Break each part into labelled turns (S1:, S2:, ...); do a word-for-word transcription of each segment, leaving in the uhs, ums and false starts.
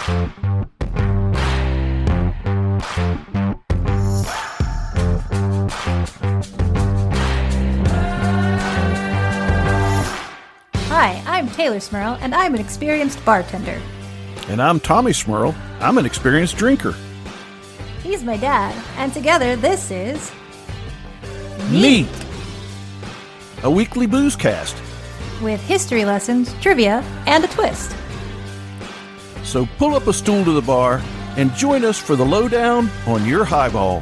S1: Hi, I'm Taylor Smurl, and I'm an experienced bartender.
S2: And I'm Tommy Smurl. I'm an experienced drinker.
S1: He's my dad, and together this is...
S2: Neat! A weekly booze cast.
S1: With history lessons, trivia, and a twist.
S2: So pull up a stool to the bar and join us for the lowdown on your highball.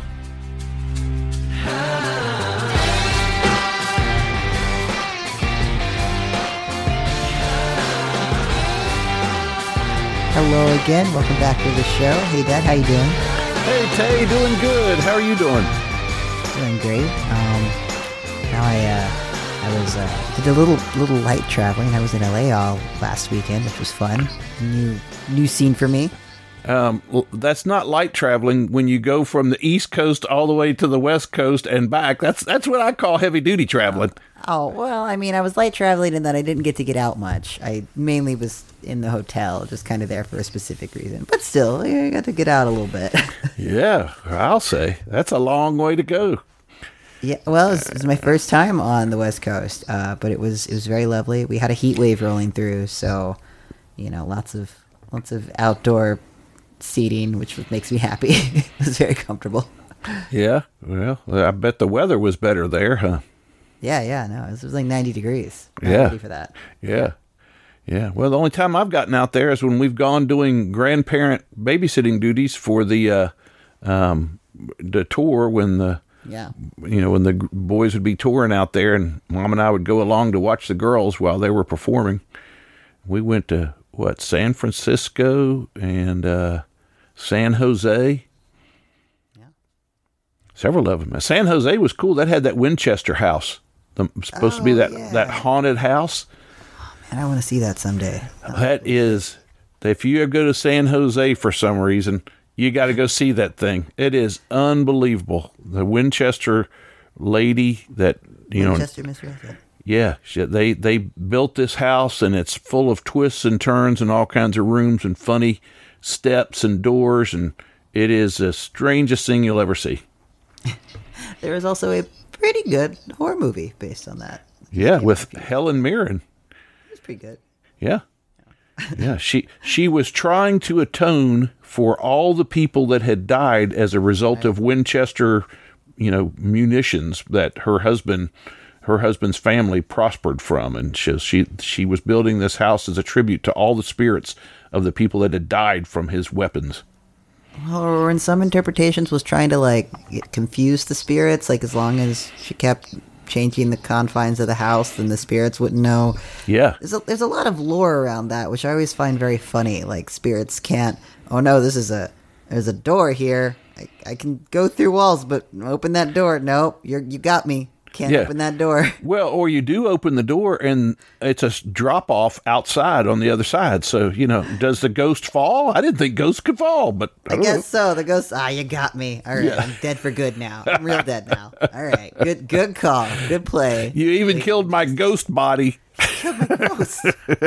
S3: Hello again. Welcome back to the show. Hey, Dad. How you doing?
S2: Hey, Tay. Doing good. How are you doing?
S3: Doing great. Um, now I, uh, I was, uh, did a little, little light traveling. I was in L A all last weekend, which was fun. New, new scene for me.
S2: Um, well, that's not light traveling when you go from the East Coast all the way to the West Coast and back. That's, that's what I call heavy duty traveling.
S3: Oh, well, I mean, I was light traveling in that I didn't get to get out much. I mainly was in the hotel, just kind of there for a specific reason. But still, I got to get out a little bit.
S2: Yeah, I'll say. That's a long way to go.
S3: Yeah, well, it was, it was my first time on the West Coast, uh, but it was it was very lovely. We had a heat wave rolling through, so, you know, lots of lots of outdoor seating, which makes me happy. It was very comfortable.
S2: Yeah, well, I bet the weather was better there, huh?
S3: Yeah, yeah, no, it was, it was like ninety degrees. I'm
S2: Yeah.
S3: ready for that.
S2: Yeah. Yeah. Well, the only time I've gotten out there is when we've gone doing grandparent babysitting duties for the uh, um, the tour when the
S3: Yeah.
S2: you know when the g- boys would be touring out there, and Mom and I would go along to watch the girls while they were performing. We went to what San Francisco and uh, San Jose.
S3: Yeah.
S2: Several of them. San Jose was cool. That had that Winchester house. The, supposed to be
S3: Oh,
S2: that,
S3: yeah.
S2: that haunted house.
S3: And I want to see that someday.
S2: That is, if you go to San Jose for some reason, you got to go see that thing. It is unbelievable. The Winchester lady that, you
S3: Winchester,
S2: know.
S3: Miss Rose.
S2: Yeah, she, they, they built this house, and it's full of twists and turns and all kinds of rooms and funny steps and doors, and it is the strangest thing you'll ever see.
S3: There was also a pretty good horror movie based on that.
S2: Yeah, with Helen Mirren.
S3: It was pretty good.
S2: Yeah. Yeah, she she was trying to atone for all the people that had died as a result
S3: Right.
S2: of Winchester, you know, munitions that her husband her husband's family prospered from, and she she she was building this house as a tribute to all the spirits of the people that had died from his weapons.
S3: Or in some interpretations was trying to like get- confuse the spirits, like as long as she kept changing the confines of the house, then the spirits wouldn't know.
S2: Yeah.
S3: There's a, there's a lot of lore around that, which I always find very funny. Like spirits can't, oh no, this is a, there's a door here. I, I can go through walls, but open that door. Nope, you're, you got me. Can't
S2: Yeah.
S3: open that door.
S2: Well, or you do open the door and it's a drop off outside on the other side. So, you know, does the ghost fall? I didn't think ghosts could fall, but I,
S3: I
S2: don't
S3: guess
S2: know.
S3: so. The ghost, ah, you got me. All right,
S2: Yeah.
S3: I'm dead for good now. I'm real dead now. All right, good, good call, good play.
S2: You even killed my ghost body.
S3: Ghost.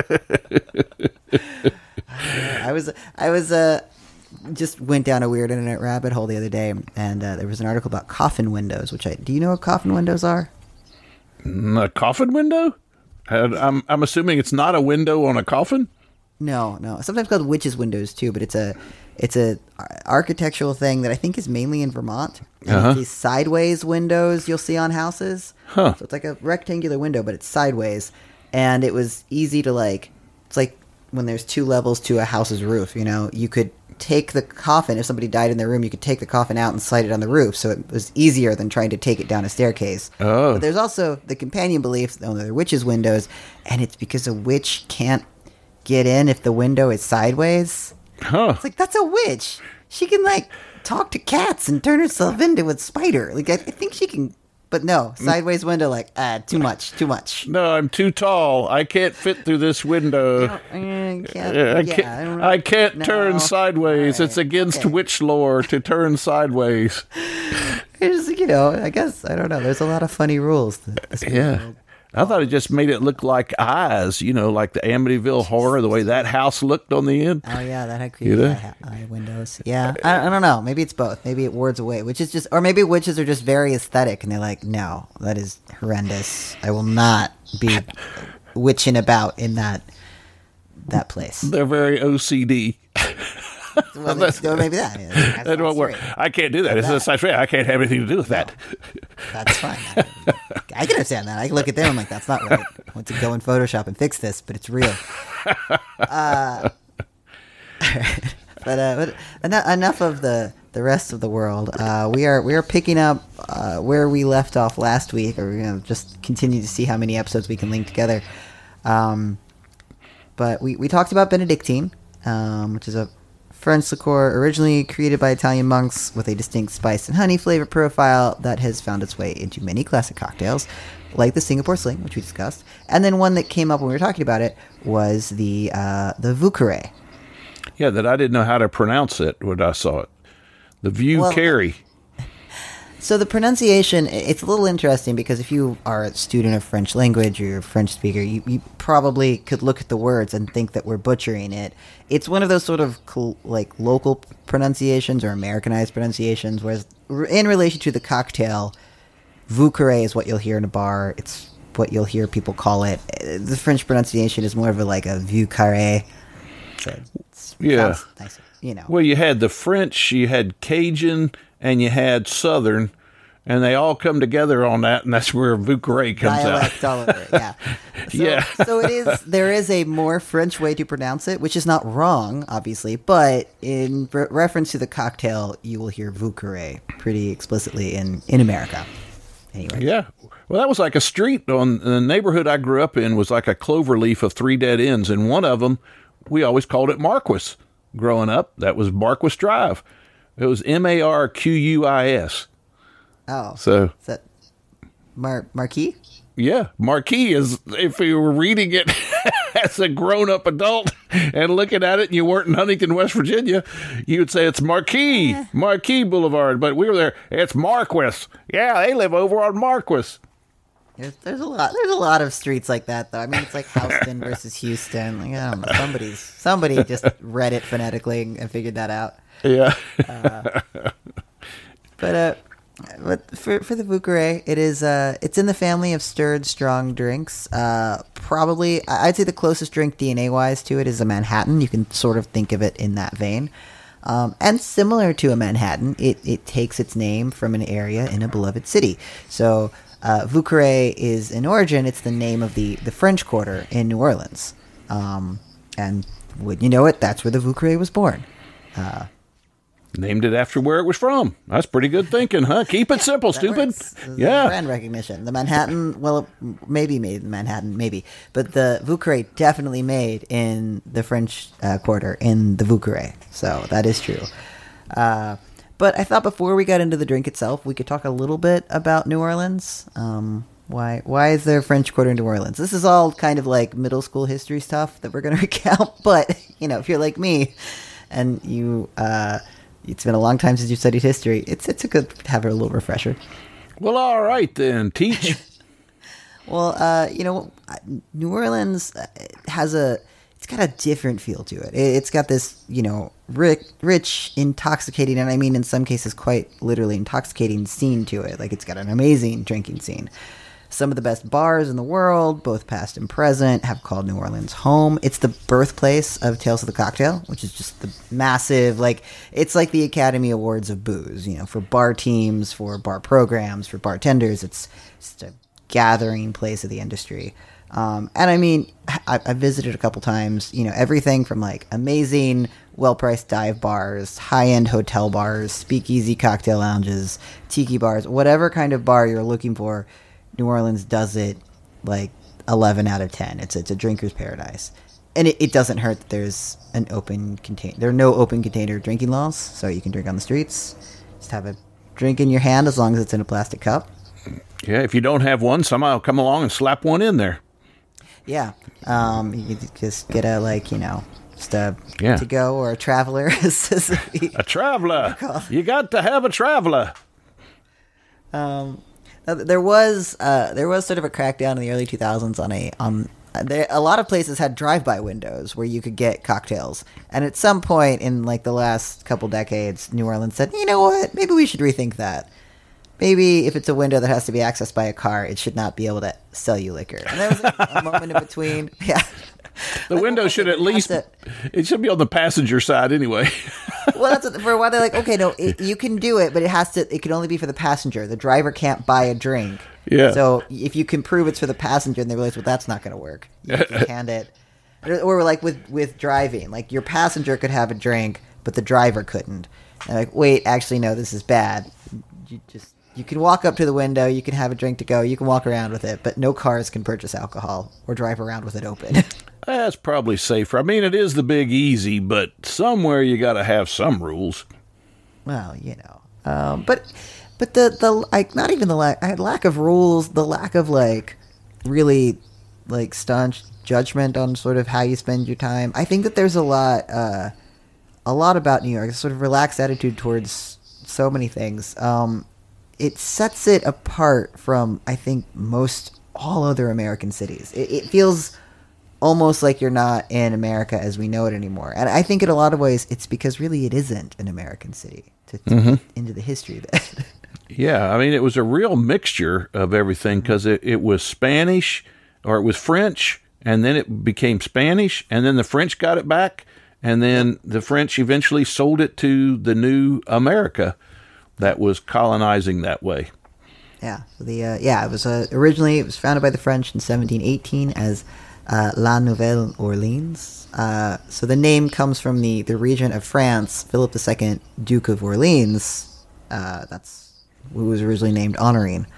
S3: I was, I was, uh, just went down a weird internet rabbit hole the other day, and uh, there was an article about coffin windows. Which I do you know what coffin windows are?
S2: A coffin window? Uh, I'm I'm assuming it's not a window on a coffin.
S3: No, no. Sometimes called witches' windows too, but it's a it's a architectural thing that I think is mainly in Vermont. And
S2: Uh-huh.
S3: it's these sideways windows you'll see on houses.
S2: Huh.
S3: So it's like a rectangular window, but it's sideways, and it was easy to like. It's like when there's two levels to a house's roof. You know, you could take the coffin if somebody died in their room. You could take the coffin out and slide it on the roof, so it was easier than trying to take it down a staircase.
S2: Oh.
S3: But there's also the companion belief that they're witches' windows, and it's because a witch can't get in if the window is sideways.
S2: Huh.
S3: It's like, that's a witch. She can, like, talk to cats and turn herself into a spider. Like, I, I think she can, but no, sideways window, like, ah, too much, too much.
S2: No, I'm too tall. I can't fit through this window.
S3: I can't,
S2: Yeah, I
S3: yeah,
S2: can't,
S3: I don't know.
S2: I can't
S3: No.
S2: turn sideways.
S3: All right,
S2: It's against
S3: okay.
S2: witch lore to turn sideways.
S3: It's just, you know, I guess, I don't know. There's a lot of funny rules. that this
S2: Yeah.
S3: world-
S2: I thought it just made it look like eyes, you know, like the Amityville Horror, the way that house looked on the end.
S3: Oh yeah, that had creepy
S2: You know?
S3: eye, eye windows. Yeah, I, I don't know. Maybe it's both. Maybe it wards away, which is just, or maybe witches are just very aesthetic, and they're like, no, that is horrendous. I will not be witching about in that that place.
S2: They're very O C D.
S3: Well, maybe, or maybe that. Yeah,
S2: That won't work. I can't do that. It's a science fiction. I can't have anything to do with that.
S3: That's fine. I, I can understand that. I can look at them. I'm like, that's not right. I want to go in Photoshop and fix this, but it's real. Uh, but uh, but enough, enough of the, the rest of the world. Uh, we are we are picking up uh, where we left off last week, or we're gonna just continue to see how many episodes we can link together. Um, but we, we talked about Benedictine, um, which is a French liqueur originally created by Italian monks with a distinct spice and honey flavor profile that has found its way into many classic cocktails, like the Singapore Sling, which we discussed. And then one that came up when we were talking about it was the uh, the Vieux
S2: Yeah, that I didn't know how to pronounce it when I saw it. The Vieux
S3: Well,
S2: Carry.
S3: So the pronunciation, it's a little interesting because if you are a student of French language or you're a French speaker, you, you probably could look at the words and think that we're butchering it. It's one of those sort of col- like local pronunciations or Americanized pronunciations, whereas r- in relation to the cocktail, Vieux Carré is what you'll hear in a bar. It's what you'll hear people call it. Uh, The French pronunciation is more of a like a Vieux Carré. So it's,
S2: Yeah.
S3: sounds nicer, you know.
S2: Well, you had the French, you had Cajun, and you had Southern, and they all come together on that, and that's where Vieux Carré comes
S3: Dialect
S2: out.
S3: all over it, yeah. So,
S2: Yeah.
S3: so it is. There is a more French way to pronounce it, which is not wrong, obviously, but in re- reference to the cocktail, you will hear Vieux Carré pretty explicitly in, in America. Anyway,
S2: Yeah. Well, that was like a street on the neighborhood I grew up in was like a clover leaf of three dead ends, and one of them, we always called it Marquis. Growing up, that was Marquis Drive. It was M A R Q U I S.
S3: Oh,
S2: So,
S3: is that Mar- Marquis?
S2: yeah, Marquis is, if you were reading it as a grown-up adult and looking at it and you weren't in Huntington, West Virginia, you would say it's Marquis, Marquis Boulevard. But we were there, it's Marquis. Yeah, they live over on Marquis.
S3: There's, there's a lot. There's a lot of streets like that, though. I mean, it's like Houston versus Houston. Like I don't know. Somebody's somebody just read it phonetically and figured that out.
S2: Yeah.
S3: But uh, but for for the Vieux Carré, it is uh, it's in the family of stirred strong drinks. Uh, probably, I- I'd say the closest drink D N A wise to it is a Manhattan. You can sort of think of it in that vein. Um, and similar to a Manhattan, it, it takes its name from an area in a beloved city. So uh, Vieux Carré is in origin, it's the name of the, the French Quarter in New Orleans. Um, and wouldn't you know it, that's where the Vieux Carré was born. Uh,
S2: Named it after where it was from. That's pretty good thinking, huh? Keep it simple,
S3: That
S2: stupid.
S3: works. There's
S2: Yeah.
S3: brand recognition. The Manhattan, well, maybe made in Manhattan, maybe, but the Vieux Carré definitely made in the French uh, Quarter in the Vieux Carré. So that is true. Uh, but I thought before we got into the drink itself, we could talk a little bit about New Orleans. Um, why why is there a French Quarter in New Orleans? This is all kind of like middle school history stuff that we're going to recount. But you know, if you're like me, and you. Uh, It's been a long time since you studied history. It's it's a good to have a little refresher.
S2: Well, all right then. Teach.
S3: Well, uh, you know, New Orleans has a it's got a different feel to it. It's got this, you know, rich, rich, intoxicating, and I mean in some cases quite literally intoxicating scene to it. Like it's got an amazing drinking scene. Some of the best bars in the world, both past and present, have called New Orleans home. It's the birthplace of Tales of the Cocktail, which is just the massive, like, it's like the Academy Awards of booze, you know, for bar teams, for bar programs, for bartenders. It's just a gathering place of the industry. Um, and I mean, I, I've visited a couple times, you know, everything from like amazing, well-priced dive bars, high-end hotel bars, speakeasy cocktail lounges, tiki bars, whatever kind of bar you're looking for. New Orleans does it like eleven out of ten. It's it's a drinker's paradise. And it, it doesn't hurt that there's an open contain. There are no open container drinking laws, so you can drink on the streets. Just have a drink in your hand as long as it's in a plastic cup.
S2: Yeah, if you don't have one, somebody will come along and slap one in there.
S3: Yeah. Um, you could just get a, like, you know, just a
S2: Yeah.
S3: to go or a traveler.
S2: A traveler. You got to have a traveler.
S3: Um, Uh, There was uh, there was sort of a crackdown in the early two thousands on a on uh, there, a lot of places had drive-by windows where you could get cocktails, and at some point in like the last couple decades, New Orleans said, you know what, maybe we should rethink that. Maybe if it's a window that has to be accessed by a car, it should not be able to sell you liquor. And there was a, a moment in between, yeah.
S2: The window should at least
S3: to-
S2: it should be on the passenger side anyway.
S3: Well, that's what, for a while they're like, okay, no, it, you can do it, but it has to. It can only be for the passenger. The driver can't buy a drink.
S2: Yeah.
S3: So if you can prove it's for the passenger, and they realize, well, that's not going to work. You have to hand it, or, or like with with driving, like your passenger could have a drink, but the driver couldn't. And they're like, wait, actually, no, this is bad. You just you can walk up to the window, you can have a drink to go, you can walk around with it, but no cars can purchase alcohol or drive around with it open.
S2: That's probably safer. I mean, it is the Big Easy, but somewhere you got to have some rules.
S3: Well, you know, um, but but the the like not even the lack lack of rules, the lack of like really like staunch judgment on sort of how you spend your time. I think that there's a lot uh, a lot about New York, a sort of relaxed attitude towards so many things. Um, it sets it apart from, I think, most all other American cities. It, it feels almost like you're not in America as we know it anymore. And I think in a lot of ways it's because really it isn't an American city to, to
S2: Mm-hmm.
S3: get into the history of it.
S2: Yeah, I mean, it was a real mixture of everything because it, it was Spanish or it was French, and then it became Spanish, and then the French got it back, and then the French eventually sold it to the new America that was colonizing that way.
S3: Yeah. So the uh, yeah, it was uh, originally it was founded by the French in seventeen eighteen as uh, La Nouvelle Orleans. Uh, so the name comes from the, the region of France, Philip the Second, Duke of Orleans. Uh, that's who was originally named honoring.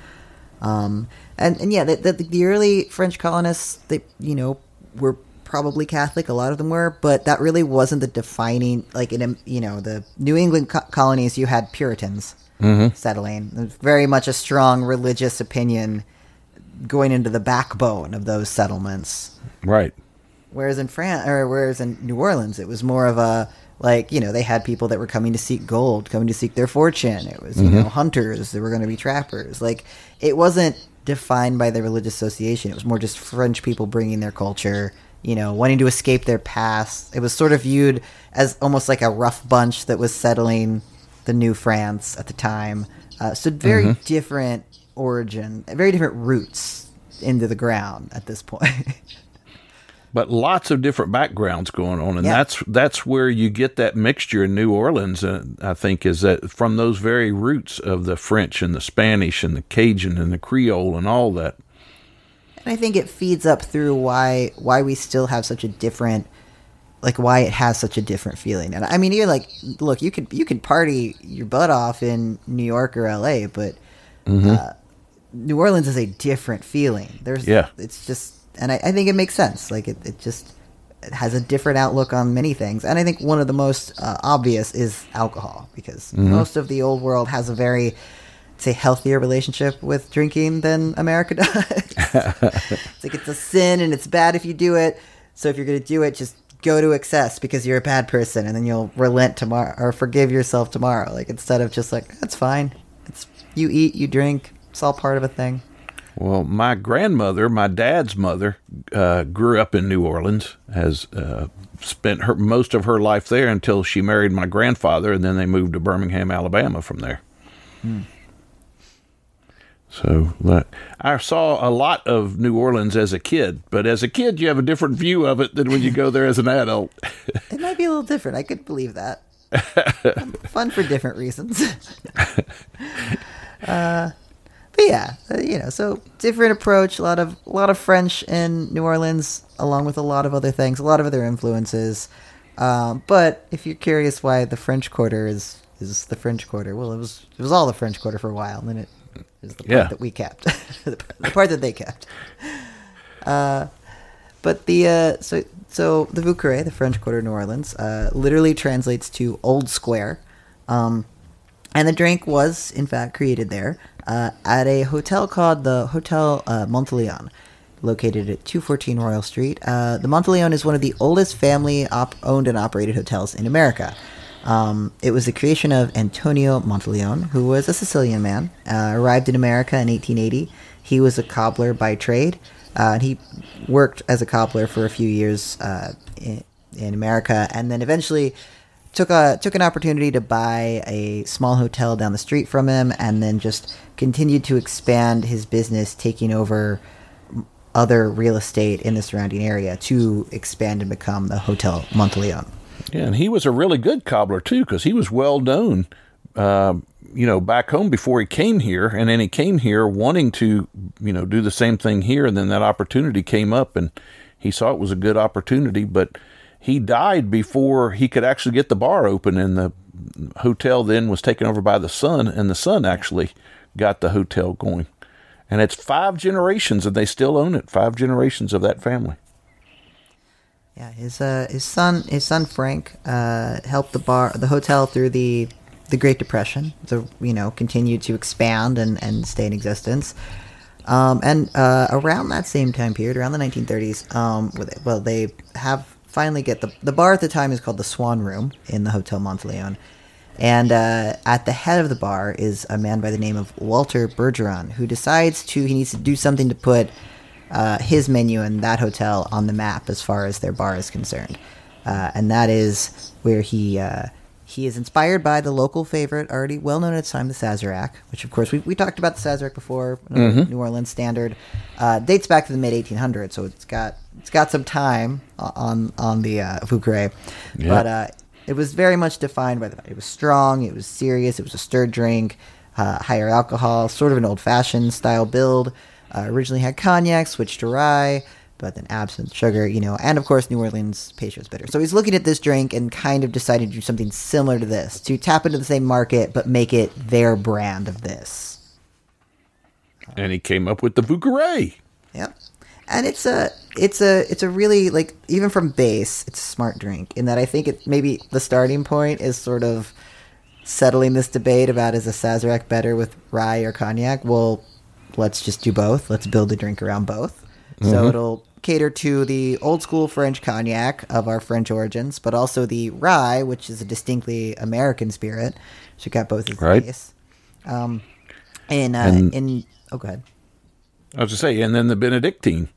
S3: Um, and, and yeah, the, the, the early French colonists, they, you know, were probably Catholic. A lot of them were, but that really wasn't the defining, like in, you know, the New England co- colonies, you had Puritans
S2: Mm-hmm.
S3: settling. There's very much a strong religious opinion going into the backbone of those settlements.
S2: Right.
S3: Whereas in France, or whereas in New Orleans, it was more of a, like, you know, they had people that were coming to seek gold, coming to seek their fortune. It was, you
S2: Mm-hmm.
S3: know, hunters. They were going to be trappers. Like, it wasn't defined by the religious association. It was more just French people bringing their culture, you know, wanting to escape their past. It was sort of viewed as almost like a rough bunch that was settling the New France at the time. Uh, so very
S2: Mm-hmm.
S3: different origin, very different roots into the ground at this point.
S2: But lots of different backgrounds going on, and
S3: Yeah.
S2: that's that's where you get that mixture in New Orleans. Uh, I think is that from those very roots of the French and the Spanish and the Cajun and the Creole and all that.
S3: And I think it feeds up through why why we still have such a different, like why it has such a different feeling. And I mean, you're like, look, you could you could party your butt off in New York or L A, but uh, New Orleans is a different feeling. There's,
S2: Yeah.
S3: it's just, and I, I think it makes sense. Like it, it just it has a different outlook on many things. And I think one of the most uh, obvious is alcohol, because most of the old world has a very, say, healthier relationship with drinking than America does. It's like it's a sin and it's bad if you do it. So if you're going to do it, just go to excess because you're a bad person, and then you'll relent tomorrow or forgive yourself tomorrow. Like instead of just like, that's fine. It's you eat, you drink. It's all part of a thing.
S2: Well, my grandmother, my dad's mother, uh, grew up in New Orleans, has uh, spent her most of her life there until she married my grandfather, and then they moved to Birmingham, Alabama from there.
S3: Hmm.
S2: So that, I saw a lot of New Orleans as a kid, but as a kid, you have a different view of it than when you go there as an adult.
S3: It might be a little different. I could believe that. Fun for different reasons. uh, but yeah, uh, you know, so different approach. A lot of a lot of French in New Orleans, along with a lot of other things, a lot of other influences. Um, but if you're curious why the French Quarter is is the French Quarter, well, it was it was all the French Quarter for a while, and then it is the part
S2: Yeah.
S3: that we kept, the, part, the part that they kept. Uh, but the uh, so so the Vieux Carré, the French Quarter, New Orleans, uh, literally translates to Old Square, um, and the drink was in fact created there uh, at a hotel called the Hotel uh, Monteleone, located at two fourteen Royal Street. Uh, the Monteleone is one of the oldest family op- owned and operated hotels in America. Um, it was the creation of Antonio Monteleone, who was a Sicilian man, uh, arrived in America in eighteen eighty. He was a cobbler by trade, uh, and he worked as a cobbler for a few years uh, in, in America, and then eventually took a took an opportunity to buy a small hotel down the street from him, and then just continued to expand his business, taking over other real estate in the surrounding area to expand and become the Hotel Monteleone.
S2: Yeah, and he was a really good cobbler too, because he was well known, uh, you know, back home before he came here, and then he came here wanting to, you know, do the same thing here, and then that opportunity came up, and he saw it was a good opportunity, but he died before he could actually get the bar open, and the hotel then was taken over by the son, and the son actually got the hotel going. And it's five generations, and they still own it. Five generations of that family.
S3: Yeah, his uh, his son his son Frank uh, helped the bar the hotel through the the Great Depression. To you know continue to expand and, and stay in existence. Um, and uh, around that same time period, around the nineteen thirties, um, well, they have finally get the the bar at the time is called the Swan Room in the Hotel Monteleone. And uh, at the head of the bar is a man by the name of Walter Bergeron, who decides to he needs to do something to put uh, his menu and that hotel on the map as far as their bar is concerned. Uh, and that is where he uh, he is inspired by the local favorite, already well known at the time, the Sazerac, which of course we we talked about the Sazerac before, mm-hmm. New Orleans standard, uh, dates back to the mid eighteen hundreds, so it's got it's got some time on on the uh, Vieux Carré, yeah. but. Uh, It was very much defined by the fact it was strong, it was serious, it was a stirred drink, uh, higher alcohol, sort of an old-fashioned style build. Uh, originally had cognac, switched to rye, but then absinthe, sugar, you know, and of course New Orleans Peychaud's bitter. So he's looking at this drink and kind of decided to do something similar to this, to tap into the same market, but make it their brand of this.
S2: And he came up with the Vieux Carré.
S3: Yep. And it's a, it's a, it's a really, like, even from base, it's a smart drink in that I think it maybe the starting point is sort of settling this debate about is a Sazerac better with rye or cognac? Well, let's just do both. Let's build a drink around both. Mm-hmm. So it'll cater to the old school French cognac of our French origins, but also the rye, which is a distinctly American spirit. So you got both as the
S2: right.
S3: base. Um, in, uh,
S2: and,
S3: in, oh, go ahead.
S2: I was to say, and then the Benedictine.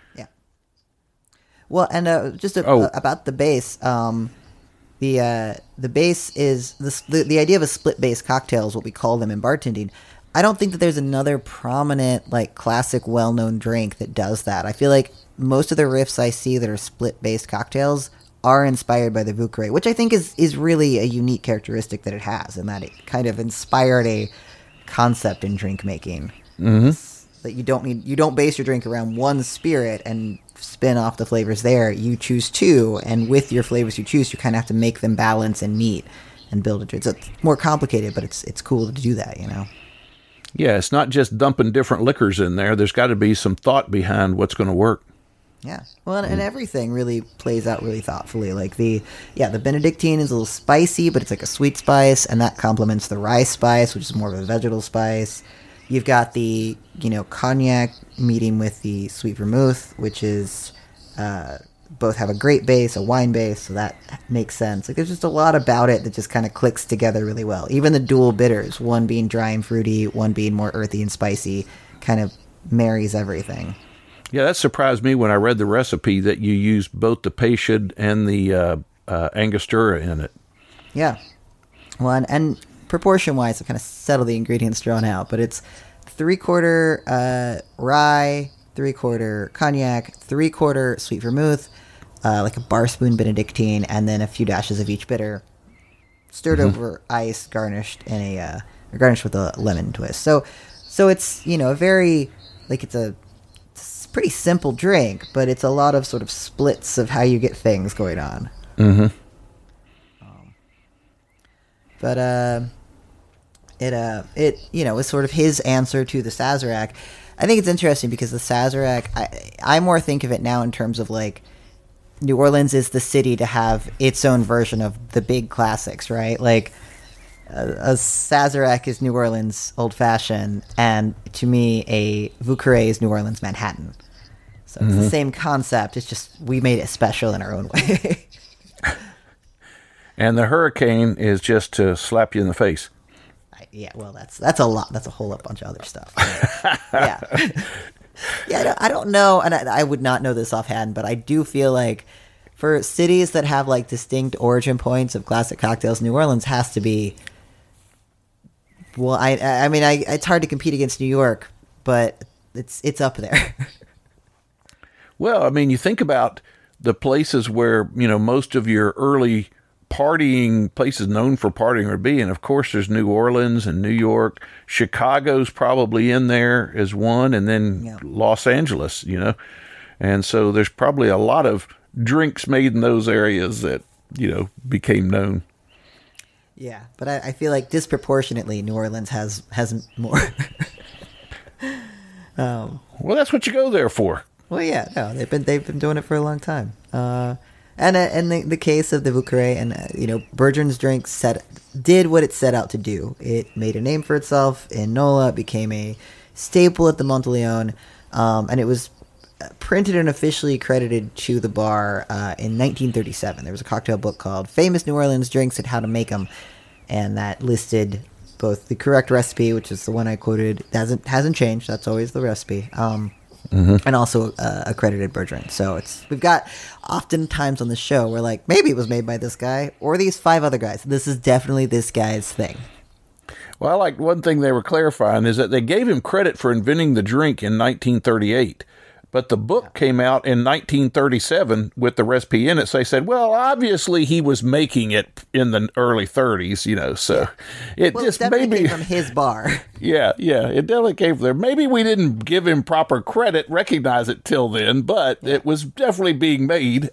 S3: Well, and uh, just a,
S2: oh.
S3: uh, about the base, um, the uh, the base is the, the the idea of a split base cocktail is what we call them in bartending. I don't think that there's another prominent, like, classic, well-known drink that does that. I feel like most of the riffs I see that are split base cocktails are inspired by the Vieux Carré, which I think is is really a unique characteristic that it has, and that it kind of inspired a concept in drink making.
S2: Mm-hmm.
S3: That you don't need you don't base your drink around one spirit and spin off the flavors there. You choose two, and with your flavors you choose, you kind of have to make them balance and meet and build a drink. So it's more complicated, but it's it's cool to do that, you know.
S2: Yeah, it's not just dumping different liquors in there. There's got to be some thought behind what's going to work.
S3: Yeah, well, and, and everything really plays out really thoughtfully. Like the yeah, the Benedictine is a little spicy, but it's like a sweet spice, and that complements the rye spice, which is more of a vegetal spice. You've got the, you know, cognac meeting with the sweet vermouth, which is, uh, both have a great base, a wine base, so that makes sense. Like, there's just a lot about it that just kind of clicks together really well. Even the dual bitters, one being dry and fruity, one being more earthy and spicy, kind of marries everything.
S2: Yeah, that surprised me when I read the recipe that you used both the Peychaud and the uh, uh, Angostura in it.
S3: Yeah. Well, and... and proportion-wise, to kind of settle the ingredients drawn out, but it's three-quarter uh, rye, three-quarter cognac, three-quarter sweet vermouth, uh, like a bar spoon Benedictine, and then a few dashes of each bitter, stirred mm-hmm. over ice, garnished in a uh, garnished with a lemon twist. So, so it's you know a very like it's a, it's a pretty simple drink, but it's a lot of sort of splits of how you get things going on.
S2: Mm-hmm.
S3: Um, but uh. It uh it you know was sort of his answer to the Sazerac. I think it's interesting because the Sazerac, I I more think of it now in terms of like New Orleans is the city to have its own version of the big classics, right? Like a, a Sazerac is New Orleans old fashioned, and to me a Vieux Carré is New Orleans Manhattan. So it's mm-hmm. the same concept. It's just we made it special in our own way.
S2: And the hurricane is just to slap you in the face.
S3: I, yeah, well, that's that's a lot. That's a whole bunch of other stuff. yeah, yeah. I don't, I don't know, and I, I would not know this offhand, but I do feel like for cities that have like distinct origin points of classic cocktails, New Orleans has to be. Well, I I mean, I it's hard to compete against New York, but it's it's up there.
S2: Well, I mean, you think about the places where, you know, most of your early partying places known for partying would be. And of course, there's New Orleans and New York. Chicago's probably in there as one, and then yeah. Los Angeles, you know. And so there's probably a lot of drinks made in those areas that, you know, became known.
S3: Yeah, but I, I feel like disproportionately New Orleans has has more. um,
S2: well, that's what you go there for.
S3: Well, yeah, no, they've been they've been doing it for a long time. Uh, and uh, in the, the case of the Vieux Carré, and uh, you know, Bergeron's drink set did what it set out to do. It made a name for itself in NOLA. It became a staple at the Monteleone, um, and it was printed and officially credited to the bar uh, in nineteen thirty-seven. There was a cocktail book called Famous New Orleans Drinks and How to Make Them, and that listed both the correct recipe, which is the one I quoted, hasn't hasn't changed. That's always the recipe, um, mm-hmm. and also uh, accredited Bergeron. So it's we've got oftentimes on the show we're like, maybe it was made by this guy or these five other guys. This is definitely this guy's thing.
S2: Well, I like one thing they were clarifying is that they gave him credit for inventing the drink in nineteen thirty-eight. But the book came out in nineteen thirty-seven with the recipe in it. So they said, well, obviously he was making it in the early thirties, you know, so it
S3: well,
S2: just
S3: it definitely
S2: maybe
S3: came from his bar.
S2: Yeah, yeah, it definitely came from there. Maybe we didn't give him proper credit, recognize it till then, but yeah. It was definitely being made.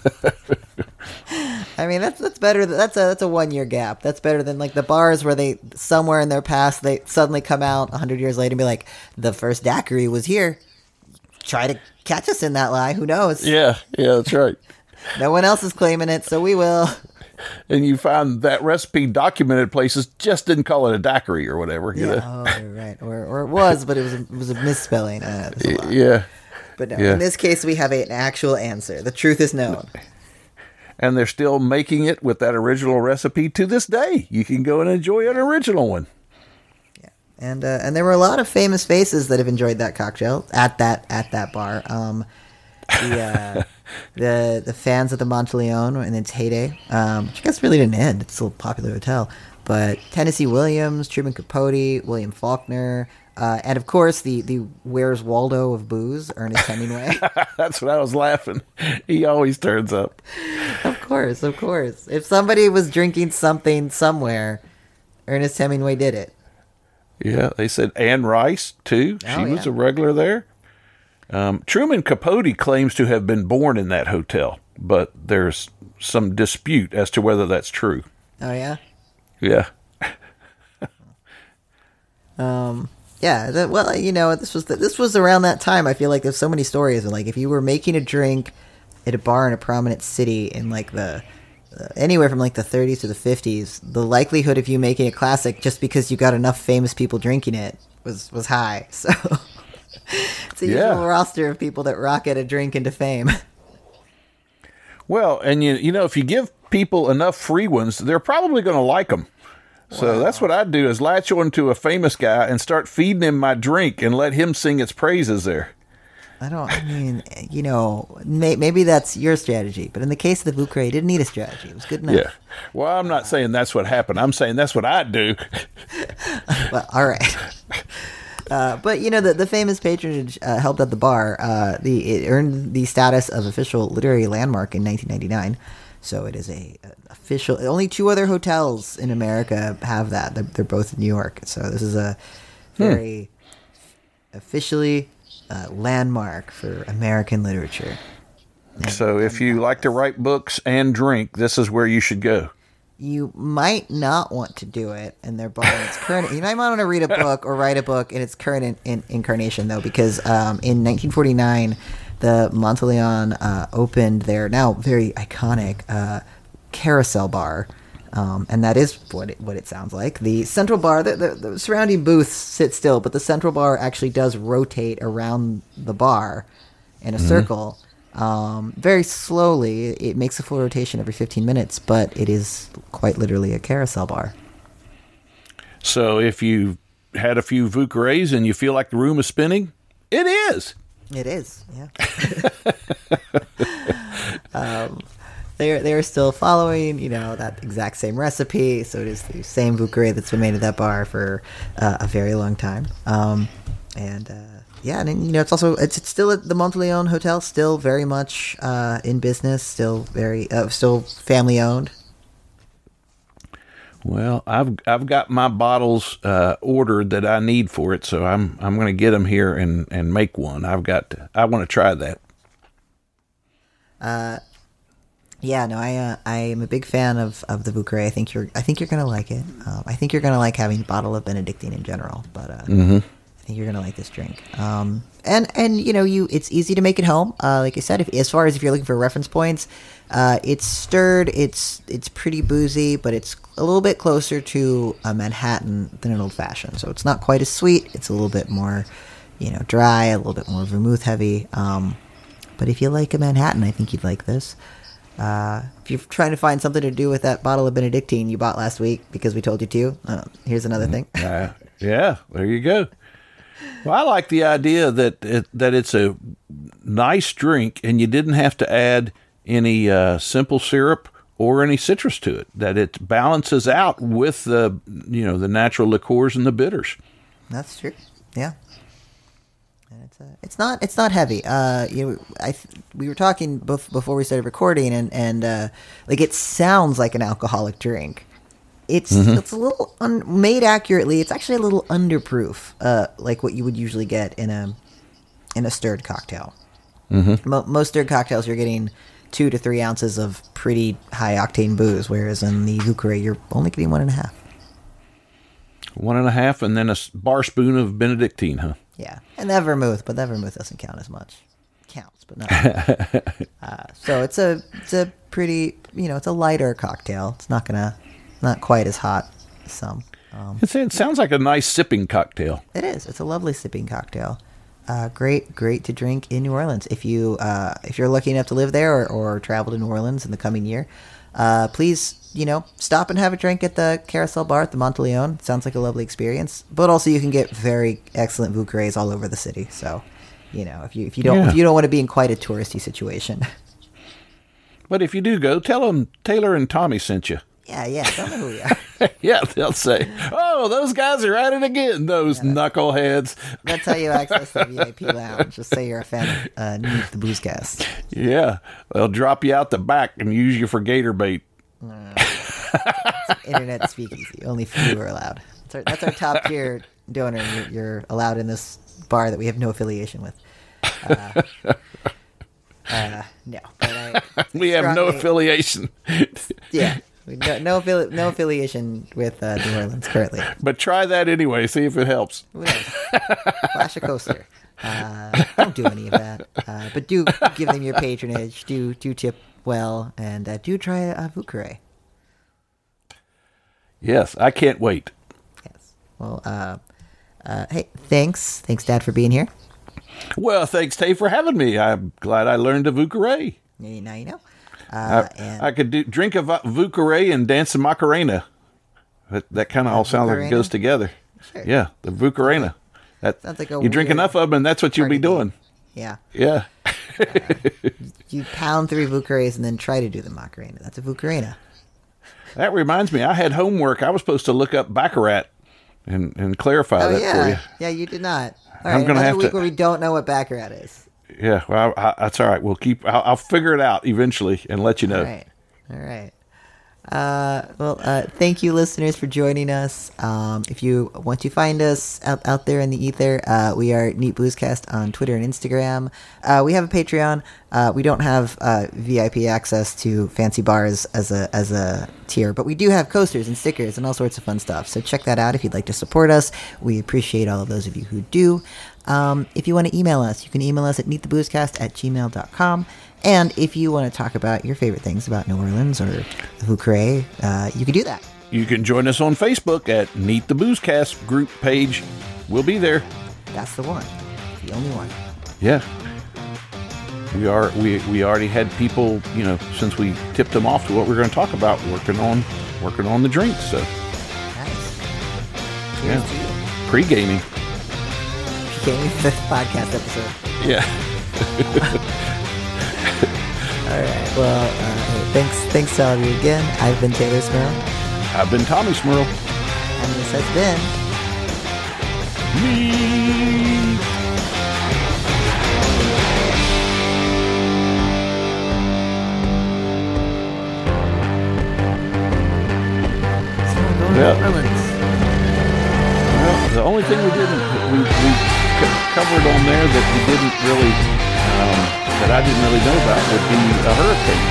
S3: I mean, that's that's better. That's a that's a one year gap. That's better than like the bars where they somewhere in their past they suddenly come out a hundred years later and be like, the first daiquiri was here. Try to catch us in that lie. Who knows?
S2: Yeah, yeah, that's right.
S3: No one else is claiming it, so we will.
S2: And you find that recipe documented places just didn't call it a daiquiri or whatever. You
S3: yeah,
S2: know?
S3: Oh, you're right. Or or it was, but it was a, it was a misspelling. Uh, a
S2: yeah.
S3: But no,
S2: yeah.
S3: in this case, we have a, an actual answer. The truth is known.
S2: And they're still making it with that original recipe to this day. You can go and enjoy an original one.
S3: And uh, and there were a lot of famous faces that have enjoyed that cocktail at that at that bar. Um, the uh, the the fans of the Monteleone in its heyday, um, which I guess really didn't end. It's still a popular hotel. But Tennessee Williams, Truman Capote, William Faulkner, uh, and of course the the Where's Waldo of booze, Ernest Hemingway.
S2: That's what I was laughing. He always turns up.
S3: Of course, of course. If somebody was drinking something somewhere, Ernest Hemingway did it.
S2: Yeah, they said Anne Rice, too. She
S3: oh, yeah.
S2: was a regular there. Um, Truman Capote claims to have been born in that hotel, but there's some dispute as to whether that's true.
S3: Oh, yeah?
S2: Yeah.
S3: um, yeah, that, well, you know, this was the, this was around that time. I feel like there's so many stories. Like, if you were making a drink at a bar in a prominent city in, like, the... Uh, anywhere from like the thirties to the fifties, the likelihood of you making a classic just because you got enough famous people drinking it was was high. So it's a
S2: yeah.
S3: usual roster of people that rocket a drink into fame.
S2: Well, and you you know, if you give people enough free ones, they're probably going to like them. So wow. That's what I'd do is latch on to a famous guy and start feeding him my drink and let him sing its praises there.
S3: I don't, I mean, you know, may, maybe that's your strategy, but in the case of the Vieux Carré, he didn't need a strategy. It was good enough.
S2: Yeah. Well, I'm not saying that's what happened. I'm saying that's what I'd do.
S3: Well, all right. Uh, but, you know, the, the famous patronage uh, helped at the bar. Uh, the It earned the status of official literary landmark in nineteen ninety-nine. So it is a, a official, only two other hotels in America have that. They're, they're both in New York. So this is a very hmm. officially... Uh, landmark for American literature. And,
S2: so if you like to write books and drink, this is where you should go.
S3: You might not want to do it in their bar in its current... You might want to read a book or write a book in its current in, in, incarnation, though, because um, in nineteen forty-nine, the Monteleone uh, opened their now very iconic uh, Carousel Bar. Um, and that is what it, what it sounds like. The central bar, the, the, the surrounding booths sit still, but the central bar actually does rotate around the bar in a mm-hmm. circle um, very slowly. It makes a full rotation every fifteen minutes, but it is quite literally a carousel bar.
S2: So if you had a few Vucarays and you feel like the room is spinning, it is.
S3: It is, yeah. um, they're they're still following, you know, that exact same recipe. So it is the same Vucaray that's been made at that bar for uh, a very long time. Um, and uh, yeah, and you know, it's also it's, it's still at the Monteleone Hotel, still very much uh, in business, still very uh, still family owned.
S2: Well, I've I've got my bottles uh, ordered that I need for it, so I'm I'm going to get them here and, and make one. I've got to, I want to try that.
S3: Uh, yeah, no, I uh, I am a big fan of, of the Vucaray. I think you're I think you're going to like it. Um, I think you're going to like having a bottle of Benedictine in general, but uh, mm-hmm. I think you're going to like this drink. Um, and and you know, you it's easy to make at home. Uh, like I said, if, as far as if you're looking for reference points. Uh, it's stirred. It's it's pretty boozy, but it's a little bit closer to a Manhattan than an old fashioned. So it's not quite as sweet. It's a little bit more, you know, dry, a little bit more vermouth heavy. Um, but if you like a Manhattan, I think you'd like this. Uh, if you're trying to find something to do with that bottle of Benedictine you bought last week because we told you to, uh, here's another thing.
S2: uh, yeah, there you go. Well, I like the idea that it, that it's a nice drink and you didn't have to add any uh, simple syrup or any citrus to it, that it balances out with the, you know, the natural liqueurs and the bitters.
S3: That's true. Yeah. And it's, uh, it's not, it's not heavy. Uh, you know, I, we were talking bef- before we started recording and, and, uh, like it sounds like an alcoholic drink. It's, mm-hmm. it's a little un- made accurately. It's actually a little underproof, uh, like what you would usually get in a, in a stirred cocktail. Mm-hmm. Mo- most stirred cocktails, you're getting two to three ounces of pretty high octane booze, whereas in the Vucaray, you're only getting one and a half.
S2: One and a half, and then a bar spoon of Benedictine, huh?
S3: Yeah, and that vermouth, but that vermouth doesn't count as much. Counts, but not. uh, so it's a it's a pretty, you know, it's a lighter cocktail. It's not gonna not quite as hot as some. Um,
S2: it's, it sounds like a nice sipping cocktail.
S3: It is. It's a lovely sipping cocktail. Uh, great, great to drink in New Orleans. If you uh, if you're lucky enough to live there or, or travel to New Orleans in the coming year, uh, please, you know, stop and have a drink at the Carousel Bar at the Monteleone. Sounds like a lovely experience. But also, you can get very excellent Vucarays all over the city. So, you know, if you if you don't yeah. if you don't want to be in quite a touristy situation.
S2: But if you do go, tell them Taylor and Tommy sent you.
S3: Yeah, yeah, tell them who we are.
S2: Yeah, they'll say, "Oh, those guys are at it again, those yeah, knuckleheads."
S3: That's how you access the V I P lounge. Just say you're a fan of uh, Neat the Boozecast.
S2: Yeah, they'll drop you out the back and use you for gator bait.
S3: Uh, internet speakeasy. Only few are allowed. That's our, that's our top tier donor. You're, you're allowed in this bar that we have no affiliation with. Uh, uh, no, but I
S2: we have no affiliation.
S3: Yeah. No, no, affili- no affiliation with uh, New Orleans currently.
S2: But try that anyway. See if it helps.
S3: Flash a coaster. Uh, don't do any of that. Uh, but do give them your patronage. Do do tip well, and uh, do try a, a Vucaray.
S2: Yes, I can't wait.
S3: Yes. Well, uh, uh, hey, thanks, thanks, Dad, for being here.
S2: Well, thanks, Tay, for having me. I'm glad I learned a Vucaray.
S3: Now you know. Uh,
S2: I, and I could do, drink a Vucaray and dance a Macarena. That, that kind of all sounds like it goes together. Sure. Yeah, the Vucarena. That, sounds like a you drink enough of them, and that's what you'll be doing.
S3: Yeah.
S2: Yeah.
S3: uh, you pound three Vucarays and then try to do the Macarena. That's a Vucarena.
S2: That reminds me, I had homework. I was supposed to look up Baccarat and, and clarify
S3: oh,
S2: that
S3: yeah.
S2: for you.
S3: Yeah, you did not. All
S2: I'm
S3: right,
S2: going to have
S3: week
S2: to.
S3: Where we don't know what Baccarat is.
S2: Yeah, well, I, I, that's all right. We'll keep. I'll, I'll figure it out eventually and let you know.
S3: All right. All right. Uh, well, uh, thank you, listeners, for joining us. Um, if you want to find us out, out there in the ether, uh, we are Neat Boozecast on Twitter and Instagram. Uh, we have a Patreon. Uh, we don't have uh, V I P access to fancy bars as a as a tier, but we do have coasters and stickers and all sorts of fun stuff. So check that out if you'd like to support us. We appreciate all of those of you who do. Um, if you want to email us, you can email us at neattheboozecast at gmail dot com. And if you want to talk about your favorite things about New Orleans or Vucaray, uh, you can do that.
S2: You can join us on Facebook at Neat the Boozecast group page. We'll be there.
S3: That's the one. The only one.
S2: Yeah. we are we we already had people, you know, since we tipped them off to what we're going to talk about, working on working on the drinks. So
S3: Nice. Cheers
S2: yeah,
S3: to you.
S2: pre-gaming.
S3: Gaming fifth podcast episode.
S2: Yeah.
S3: All right. Well, uh, hey, thanks, thanks to all of you again. I've been Taylor Smurl,
S2: I've been Tommy Smurl.
S3: and this has been.
S2: Me. Yeah. Well, the only thing we didn't we, we c- covered on there that we didn't really um, that I didn't really know about would be a hurricane.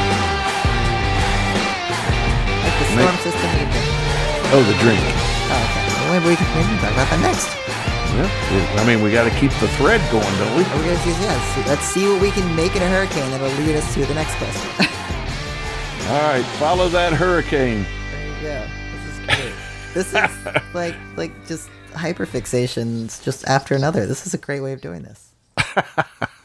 S3: Like the storm system. You did.
S2: Oh, the drink.
S3: Oh, okay. Well, maybe we can, maybe we can talk about that next.
S2: Yeah. we- I mean, we got to keep the thread going, don't we?
S3: Are we gonna see? Yeah. Let's see, let's see what we can make in a hurricane that'll lead us to the next question.
S2: All right, follow that hurricane.
S3: There you go. This is great. This is like like just hyperfixations just after another. This is a great way of doing this.